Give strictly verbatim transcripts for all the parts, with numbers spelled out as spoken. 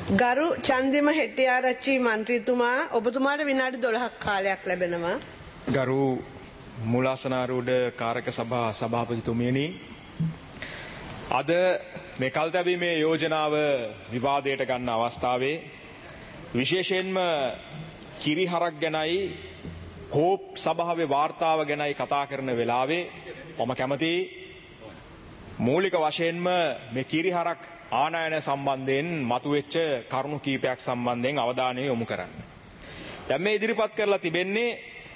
ගරු චන්දිම හෙට්ටිආරච්චි මන්ත්‍රීතුමා ඔබතුමාට විනාඩි දොළහක් කාලයක් ලැබෙනවා. ගරු මූලාසනාරූඪ කාරක සභා සභාපතිතුමියනි, අද මේ කල්තැබීමේ යෝජනාව විවාදයට ගන්න අවස්ථාවේ විශේෂයෙන්ම කිරිහරක් ගැනයි කෝප් සභාවේ වාර්තාව ගැනයි කතා කරන වෙලාවේ මම කැමති මූලික වශයෙන්ම මේ කිරිහරක් ආනයන සම්බන්ධයෙන් මතුවෙච්ච කරුණු කීපයක් සම්බන්ධයෙන් අවධානය යොමු කරන්න. දැන් මේ ඉදිරිපත් කරලා තිබෙන්නේ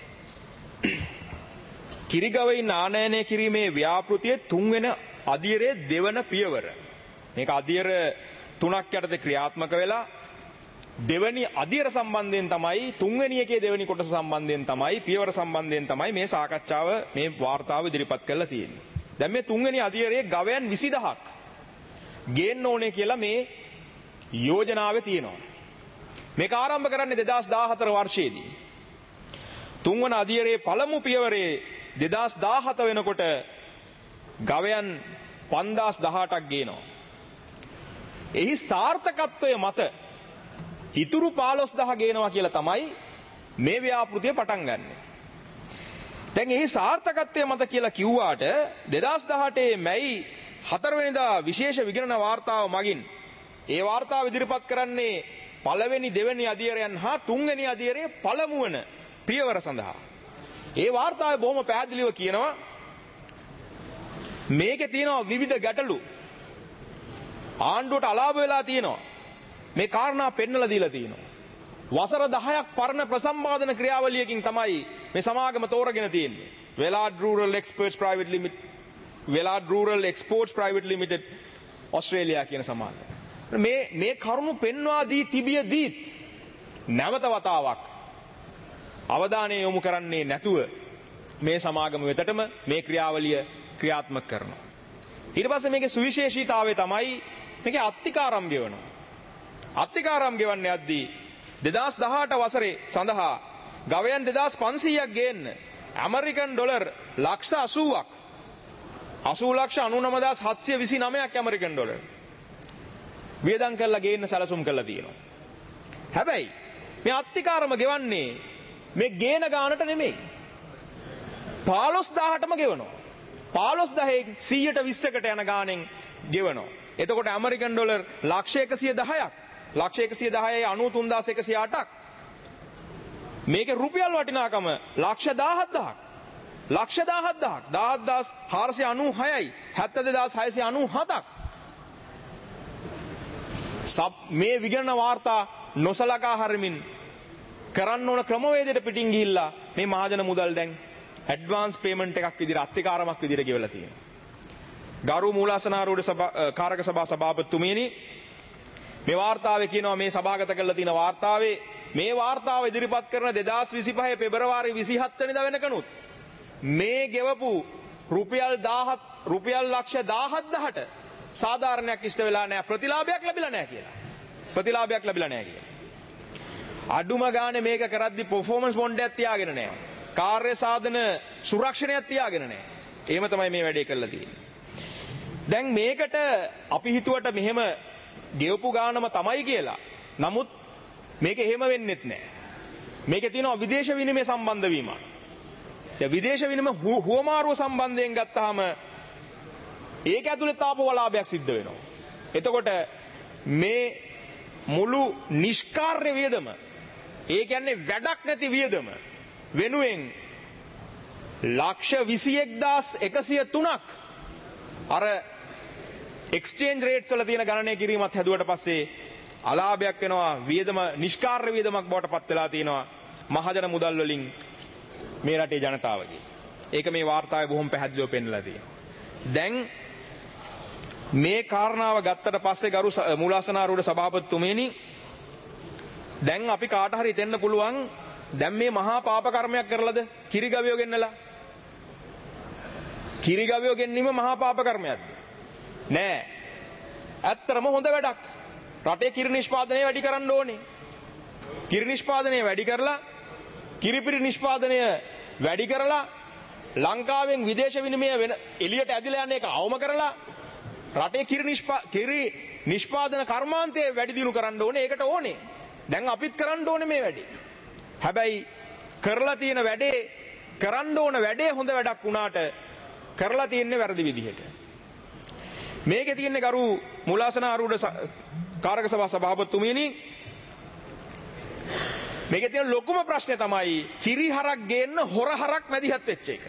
කිරිගවයින් ආනයනය කිරීමේ ව්‍යාපෘතියේ තුන්වෙනි අදියරේ දෙවන පියවර. මේක අදියර තුනක් යටතේ ක්‍රියාත්මක වෙලා දෙවනි අදියර සම්බන්ධයෙන් තමයි තුන්වෙනි එකේ දෙවනි කොටස සම්බන්ධයෙන් තමයි පියවර සම්බන්ධයෙන් තමයි මේ සාකච්ඡාව මේ වාර්තාව ඉදිරිපත් කරලා තියෙන්නේ. දැන් මේ තුන්වෙනි අදියරේ ගවයන් විසිදහක් ගේන්න ඕනේ කියලා මේ යෝජනාවේ තියෙනවා. මේක ආරම්භ කරන්නේ දෙදාස් දාහතර වර්ෂයේදී. තුන්වන අදියරේ පළමු පියවරේ දෙදාස් දාහත වෙනකොට ගවයන් පන්දාස් දහඅටක් ගේනවා. එහි සාර්ථකත්වය මත ඉතුරු පහළොස්දහ ගේනවා කියලා තමයි මේ ව්‍යාපෘතිය පටන් ගන්නෙ. දැන් එහි සාර්ථකත්වය මත කියලා කිව්වාට දෙදාස් දහඅටේ මැයි හතරවෙනිදා විශේෂ විගණන වාර්තාව මගින් ඒ වාර්තාව ඉදිරිපත් කරන්නේ පළවෙනි දෙවෙනි අදියරයන් හා තුන්වෙනි අදියරේ පළමු වන පියවර සඳහා. ඒ වාර්තාවේ බොහොම පැහැදිලිව කියනවා මේකේ තියෙනවා විවිධ ගැටලු. ආණ්ඩුවට අලාභ වෙලා තියෙනවා. මේ කාරණා පෙන්නලා දීලා තියෙනවා. වසර දහයක් පරණ ප්‍රසම්පාදන ක්‍රියාවලියකින් තමයි මේ සමාගම තෝරගෙන තියෙන්නේ. Velad Rural Experts Private Limited, Velad Rural Exports Private Limited Australia කියන සමාගම. මේ මේ කරුණු පෙන්වා දී තිබියදී නැවත වතාවක් අවධානය යොමු කරන්නේ නැතුව මේ සමාගම වෙතටම මේ ක්‍රියාවලිය ක්‍රියාත්මක කරනවා. ඊට පස්සේ මේකේ සුවිශේෂීතාවය තමයි මේකේ අත්තිකාරම් ගෙවනවා. අත්තිකාරම් ගෙවන්න යද්දී දෙදාස් දහඅට වසරේ සඳහා ගවයන් දෙදාස් පන්සීයක් ගේන්න ඇමරිකන් ඩොලර් ලක්ෂ අසූවක් අසූ ලක්ෂ අනූනමදාස් හත්සිය විසිනවයක් ඇමරිකන් ඩොලර් වියදම් කරලා ගේන්න සැලසුම් කරලා තියෙනවා. හැබැයි මේ අත්තිකාරම ගෙවන්නේ මේ ගේන ගානට නෙමෙයි. පහළොස් දහඅටම ගෙවනවා. පහළොස් දහයෙන් සීයට විස්සකට යන ගානෙන් ගෙවනවා. එතකොට ඇමරිකන් ඩොලර් ලක්ෂ එකසිය දහයක්, ලක්ෂ එකසිය දහයයි අනූ තුන්දාස් එකසිය අටක්. මේකේ රුපියල් වටිනාකම ලක්ෂ දාහත්දහක්. ලක්ෂ දාහත්දහක්, දාහත්දාස් හාරසිය අනූ හයයි, හැත්තෑ දෙදාස් හයසිය අනූ හතක්. සබ් මේ විගණන වාර්තා නොසලකා හරිමින් කරන්න ඕන ක්‍රමවේදයට පිටින් ගිහිල්ලා මේ මහජන මුදල් දැන් ඇඩ්වාන්ස් පේමන්ට් එකක් විදිහට අත්තිකාරමක් විදිහට ගෙවලා තියෙනවා. ගරු මූලාසනාරූඪ කාරක සභා සභාපතිතුමියනි, මේ වාර්තාවේ කියනවා මේ සභාගත කරලා තියෙන වාර්තාවේ මේ වාර්තාව ඉදිරිපත් කරන දෙදාස් විසිපහේ පෙබරවාරි විසිහත් වෙනිදා වෙනකනුත් මේ ගෙවපු රුපියල් දහයක් රුපියල් ලක්ෂ දහහත්දහට සාධාරණයක් ඉෂ්ට වෙලා නැහැ, ප්‍රතිලාභයක් ලැබිලා නැහැ කියලා. ප්‍රතිලාභයක් ලැබිලා නැහැ කියලා. අඩුම ගානේ මේක කරද්දි පර්ෆෝමන්ස් බොන්ඩ් එකක් තියාගෙන නැහැ. කාර්ය සාධන සුරක්ෂණයක් තියාගෙන නැහැ. එහෙම තමයි මේ වැඩේ කරලා තියෙන්නේ. දැන් මේකට අපි හිතුවට මෙහෙම ගෙවපු ගානම තමයි කියලා. නමුත් මේක එහෙම වෙන්නෙත් නැහැ. මේකේ තියෙනවා විදේශ විනිමය සම්බන්ධ වීමක්. දැන් විදේශ විනිමය හුවමාරුව සම්බන්ධයෙන් ගත්තාම ඒක ඇතුලේ තාපවලාභයක් සිද්ධ වෙනවා. එතකොට මේ මුළු නිෂ්කාර්ය වියදම, ඒ කියන්නේ වැඩක් නැති වියදම වෙනුවෙන් ලක්ෂ විසි එක්දාස් එකසිය තුනක් අර එක්ස්චේන්ජ් රේට්ස් වල තියෙන ගණනය කිරීමත් හැදුවට පස්සේ අලාභයක් වෙනවා. වියදම නිෂ්කාර්ය වියදමක් බවට පත් වෙලා තියෙනවා මහජන මුදල් වලින් මේ රටේ ජනතාවගේ. ඒක මේ වාර්තාවේ බොහොම පැහැදිලිව පෙන්නලා තියෙනවා. දැන් මේ කාරණාව ගත්තට පස්සේ ගරු මූලාසනාරූඪ සභාපතිතුමනි, දැන් අපි කාට හරි හිතෙන්න පුළුවන් දැන් මේ මහා පාප කර්මයක් කරලාද කිරිගවයෝ ගෙන්නලා? කිරිගවයෝ ගෙන්නීම මහා පාප කර්මයක්ද? නෑ. ඇත්තටම හොඳ වැඩක්. රටේ කිරි නිෂ්පාදනය වැඩි කරන්න ඕනේ. කිරි නිෂ්පාදනය වැඩි කරලා, කිරිපිරි නිෂ්පාදනය වැඩි කරලා, ලංකාවෙන් විදේශ විනිමය වෙන එළියට ඇදිලා යන එක අවම කරලා රටේ කිරි නිෂ්පා කිරි නිෂ්පාදන කර්මාන්තය වැඩි දියුණු කරන්න ඕනේ. ඒකට ඕනේ. දැන් අපිත් කරන්න ඕනේ මේ වැඩේ. හැබැයි කරලා තියෙන වැඩේ කරන්න ඕන වැඩේ හොඳ වැඩක් වුණාට කරලා තියෙන්නේ වැරදි විදිහට. මේකේ තියෙන්නේ ගරු මුලාසනාරූඪ කාරක සභා සභාපතිතුමියනි, මේකේ තියෙන ලොකුම ප්‍රශ්නේ තමයි කිරි හරක් ගේන්න හොර හරක් මැදිහත් වෙච්ච එක.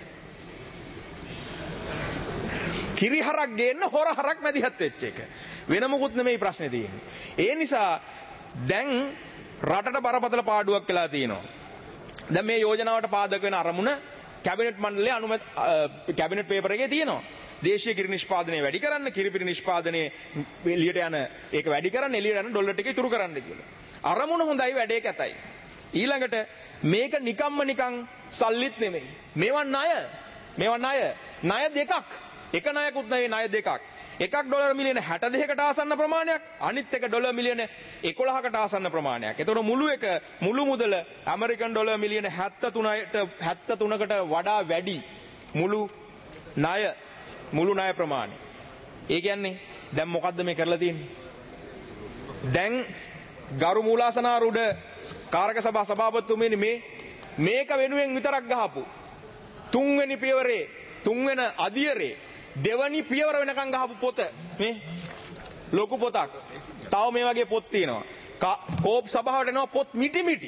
කිරි හරක් ගේන්න හොර හරක් මැදිහත් වෙච්ච එක. වෙන මොකුත් නෙමෙයි ප්‍රශ්නේ තියෙන්නේ. ඒ නිසා දැන් රටට බරපතල පාඩුවක් වෙලා තියෙනවා. දැන් මේ යෝජනාවට පාදක වෙන අරමුණ කැබිනට් මණ්ඩලයේ අනුමත කැබිනට් පේපර් එකේ තියෙනවා. දේශීය කිරි නිෂ්පාදනය වැඩි කරන්න, කිරිපිරි නිෂ්පාදනය එළියට යන ඒක වැඩි කරන්න, එළියට යන ඩොලර් ටික ඉතුරු කරන්න කියලා. අරමුණ හොඳයි, වැඩේ කැතයි. ඊළඟට මේක නිකම්ම නිකන් සල්ලිත් නෙමෙයි. මේවා ණය. මේවා ණය. ණය දෙකක්. එක ණයකුත් නෙවෙයි, ණය දෙකක්. එකක් ඩොලර් මිලියන හැට දෙකකට ආසන්න ප්‍රමාණයක්, අනිත් එක ඩොලර් මිලියන එකොළහකට ආසන්න ප්‍රමාණයක්. එතකොට මුළු එක මුළු මුදල ඇමරිකන් ඩොලර් මිලියන හැත්තෑ තුනකට වඩා වැඩි මුළු ණය මුළු ණය ප්‍රමාණය. ඒ කියන්නේ දැන් මොකද්ද මේ කරලා තියෙන්නේ? දැන් ගරු මූලාසනාරූඪ කාරක සභා සභාපතිතුමනි, මේ මේක වෙනුවෙන් විතරක් ගහපු තුන්වෙනි පියවරේ තුන්වෙන අදියරේ දෙවනි පියවර වෙනකන් ගහපු පොත මේ ලොකු පොතක්. තව මේ වගේ පොත් තියෙනවා. කෝප් සභාවට එනවා පොත් මිටි මිටි.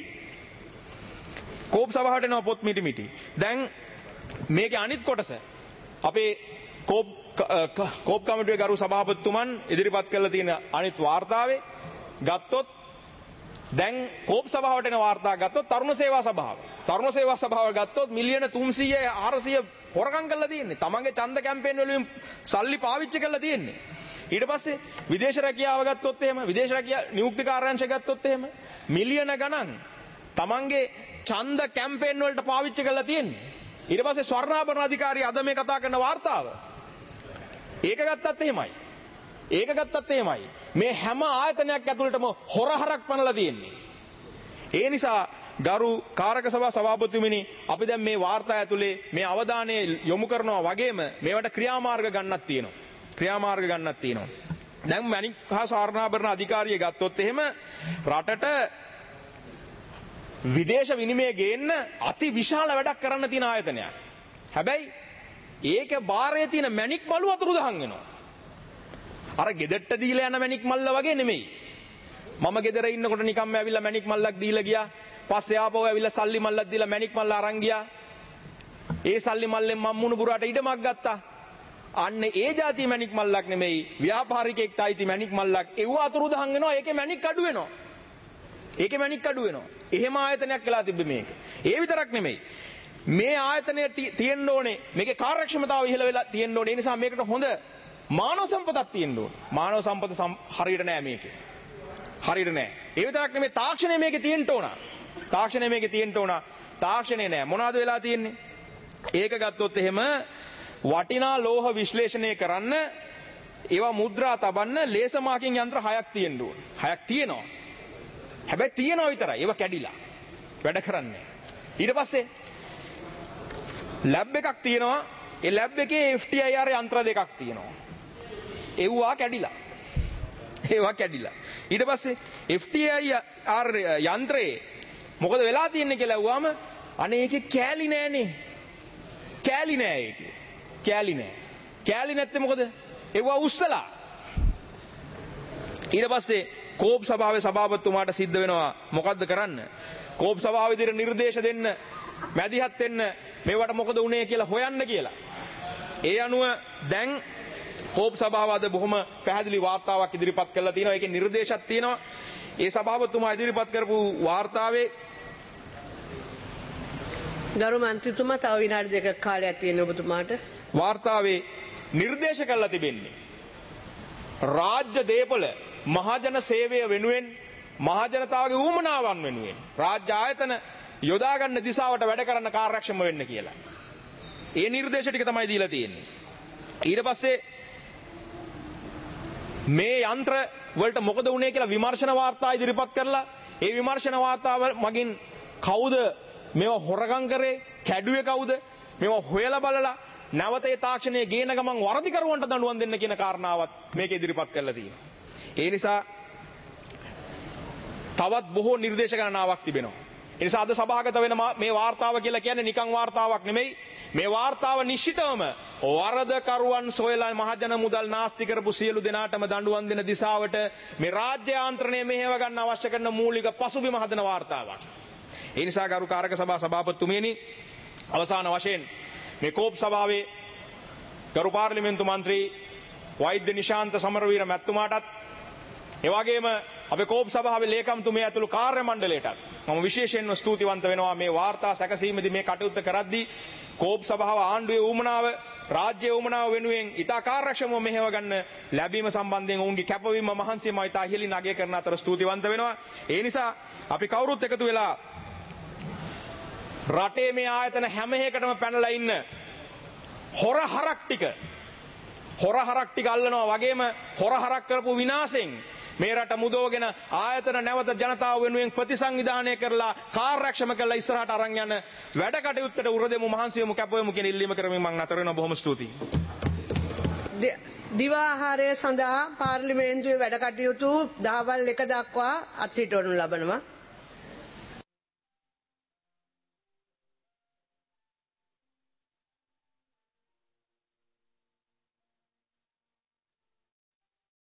කෝප් සභාවට එනවා පොත් මිටි මිටි. දැන් මේකේ අනිත් කොටස අපේ කෝප් කෝප් කමිටුවේ ගරු සභාපතිතුමන් ඉදිරිපත් කරලා තියෙන අනිත් වාර්තාවේ ගත්තොත්, දැන් කෝප් සභාවට එන වාර්තා ගත්තොත් තරුණ සේවා සභාව. තරුණ සේවා සභාව ගත්තොත් මිලියන තුන්සීය හාරසීය හොරකම් කරලා තියෙන්නේ. තමන්ගේ ඡන්ද කැම්පේන් වලින් සල්ලි පාවිච්චි කරලා තියෙන්නේ. ඊට පස්සේ විදේශ රැකියාව ගත්තොත් එහෙම, විදේශ රැකියා නියුක්ති කාර්යාංශ ගත්තොත් එහෙම මිලියන ගණන් තමන්ගේ ඡන්ද කැම්පේන් වලට පාවිච්චි කරලා තියෙන්නේ. ඊට පස්සේ ස්වර්ණාභරණ අධිකාරිය අද මේ කතා කරන වාර්තාව. ඒක ගත්තත් එහෙමයි. ඒක ගත්තත් එහෙමයි. මේ හැම ආයතනයක් ඇතුළටම හොරහරක් පනලා තියෙන්නේ. ඒ නිසා ගරු කාරක සභා සභාපතිතුමනි, අපි දැන් මේ වාර්තා ඇතුලේ මේ අවධානය යොමු කරනවා වගේම මේවට ක්‍රියාමාර්ග ගන්නක් තියෙනවා. ක්‍රියාමාර්ග ගන්නක් තියෙනවා. දැන් මණික් හා ස්වර්ණාභරණ අධිකාරිය ගත්තොත් එහෙම රටට විදේශ විනිමය ගේන්න අති විශාල වැඩක් කරන්න තියෙන ආයතනයක්. හැබැයි ඒක බාරයේ තියෙන මණික් බලු අතුරුදහන් වෙනවා. අර ගෙදරට දීලා යන මණික් මල්ල වගේ නෙමෙයි. මම ගෙදර ඉන්නකොට නිකම්ම ඇවිල්ලා මණික් මල්ලක් දීලා ගියා. පස්සේ ආපහු ඇවිල්ලා සල්ලි මල්ලක් දීලා මණික් මල්ල අරන් ගියා. ඒ සල්ලි මල්ලෙන් මම මුණුබුරාට ඉඩමක් ගත්තා. අන්න ඒ જાති මණික් මල්ලක් නෙමෙයි, ව්‍යාපාරිකයෙක්ට අයිති මණික් මල්ලක්. ඒව අතුරුදහන් වෙනවා. ඒකේ මණික් අඩු වෙනවා. ඒකේ මණික් අඩු වෙනවා. එහෙම ආයතනයක් වෙලා තිබ්බේ මේක. ඒ විතරක් නෙමෙයි. මේ ආයතනය තියෙන්න ඕනේ. මේකේ කාර්යක්ෂමතාව ඉහළ වෙලා තියෙන්න ඕනේ. ඒ නිසා මේකට හොඳ මානව සම්පතක් තියෙන්න ඕනේ. මානව සම්පත හරියට නෑ මේකේ. හරියට නෑ. ඒ විතරක් නෙමෙයි, තාක්ෂණය මේකේ තියෙන්න ඕන. තාක්ෂණය මේකේ තියෙන්න ඕන. තාක්ෂණය නෑ. මොනවද වෙලා තියෙන්නේ? ඒක ගත්තොත් එහෙම වටිනා ලෝහ විශ්ලේෂණය කරන්න, ඒවා මුද්‍රා තබන්න ලේසර් මාකින් යන්ත්‍ර හයක් තියෙන්න ඕන. හයක් තියෙනවා. හැබැයි තියෙනවා විතරයි. ඒවා කැඩිලා වැඩ කරන්නේ. ඊට පස්සේ ලැබ් එකක් තියෙනවා. ඒ ලැබ් එකේ එෆ් ටී අයි ආර් යන්ත්‍ර දෙකක් තියෙනවා. ඒවා කැඩිලා. ඒවා කැඩිලා. ඊට පස්සේ එෆ් ටී අයි ආර් යන්ත්‍රේ මොකද වෙලා තියෙන්නේ කියලා අහුවාම, අනේ ඒකේ කෑලි නෑනේ. කෑලි නෑ ඒකේ. කෑලි නෑ. කෑලි නැත්තේ මොකද? ඒවා උස්සලා. ඊට පස්සේ කෝප් සභාවේ සභාපතිතුමාට සිද්ධ වෙනවා මොකද්ද කරන්න? කෝප් සභාව විදිහට නිර්දේශ දෙන්න, මැදිහත් වෙන්න, මේවට මොකද වුනේ කියලා හොයන්න කියලා. ඒ අනුව දැන් කෝප් සභාව අද බොහොම පැහැදිලි වාර්තාවක් ඉදිරිපත් කරලා තියෙනවා. ඒකේ නිර්දේශයක් තියෙනවා. ඒ සභාපතිතුමා ඉදිරිපත් කරපු වාර්තාවේ ගරු මන්ත්‍රීතුමා තව විනාඩි දෙකක් කාලයක් තියෙන ඔබතුමාට. වාර්තාවේ නිර්දේශ කරලා තිබෙන්නේ රාජ්‍ය දේපල මහජන සේවය වෙනුවෙන්, මහජනතාවගේ ඌමනාවන් වෙනුවෙන් රාජ්‍ය ආයතන යොදා ගන්න දිශාවට වැඩ කරන්න කාර්යක්ෂම වෙන්න කියලා. ඒ නිර්දේශ ටික තමයි දීලා තියෙන්නේ. ඊට පස්සේ මේ යන්ත්‍ර වලට මොකද වුනේ කියලා විමර්ශන වාර්තා ඉදිරිපත් කරලා, ඒ විමර්ශන වාර්තාව මගින් කවුද මේවා හොරගම් කරේ, කැඩුවේ කවුද, මේවා හොයලා බලලා නැවත ඒ තාක්ෂණයේ ගේන ගමන් වරදිකරුවන්ට දඬුවම් දෙන්න කියන කාරණාවත් මේක ඉදිරිපත් කරලා තියෙනවා. ඒ නිසා තවත් බොහෝ නිර්දේශ ගණනාවක් තිබෙනවා. ඒ නිසා අද සභාගත වෙන මේ වාර්තාව කියලා කියන්නේ නිකන් වාර්තාවක් නෙමෙයි. මේ වාර්තාව නිශ්චිතවම වරදකරුවන් සොයලා මහජන මුදල් නාස්ති කරපු සියලු දෙනාටම දඬුවම් දෙන දිශාවට මේ රාජ්‍ය ආන්ත්‍රණය මෙහෙව ගන්න අවශ්‍ය කරන මූලික පසුබිම හදන වාර්තාවක්. ඒ නිසා ගරු කාරක සභා සභාපතිතුමියනි, අවසාන වශයෙන් මේ කෝප් සභාවේ ගරු පාර්ලිමේන්තු මන්ත්‍රී වෛද්‍ය නිශාන්ත සමරවීර මැතිතුමාටත් ඒ වගේම අපේ කෝප් සභාවේ ලේකම්තුමිය ඇතුළු කාර්ය මණ්ඩලයටත් මම විශේෂයෙන්ම ස්තුතිවන්ත වෙනවා මේ වාර්තා සැකසීමේදී මේ කටයුත්ත කරද්දී කෝප් සභාව ආණ්ඩුවේ උමනාව රාජ්‍ය උමනාව වෙනුවෙන් ඉතා කාර්යක්ෂමව මෙහෙව ගන්න ලැබීම සම්බන්ධයෙන් ඔවුන්ගේ කැපවීම මහන්සියම ඉතා ඉහළින් අගය කරන අතර ස්තුතිවන්ත වෙනවා. ඒ නිසා අපි කවුරුත් එකතු වෙලා රටේ මේ ආයතන හැම එකටම පැනලා ඉන්න හොර හරක් ටික හොර හරක් ටික අල්ලනවා වගේම හොර හරක් කරපු විනාශෙන් මේ රට මුදවගෙන ආයතන නැවත ජනතාව වෙනුවෙන් ප්‍රතිසංවිධානය කරලා කාර්යක්ෂම කරලා ඉස්සරහට අරන් යන වැඩ කටයුත්තට උරදෙමු මහන්සියමු කැපවෙමු කියන ඉල්ලීම කරමින් මම නතර වෙනවා. බොහොම ස්තුතියි. දිවා ආහාරය සඳහා පාර්ලිමේන්තුවේ වැඩ කටයුතු දහවල් එක දක්වා අත්හිටවනු ලබනවා.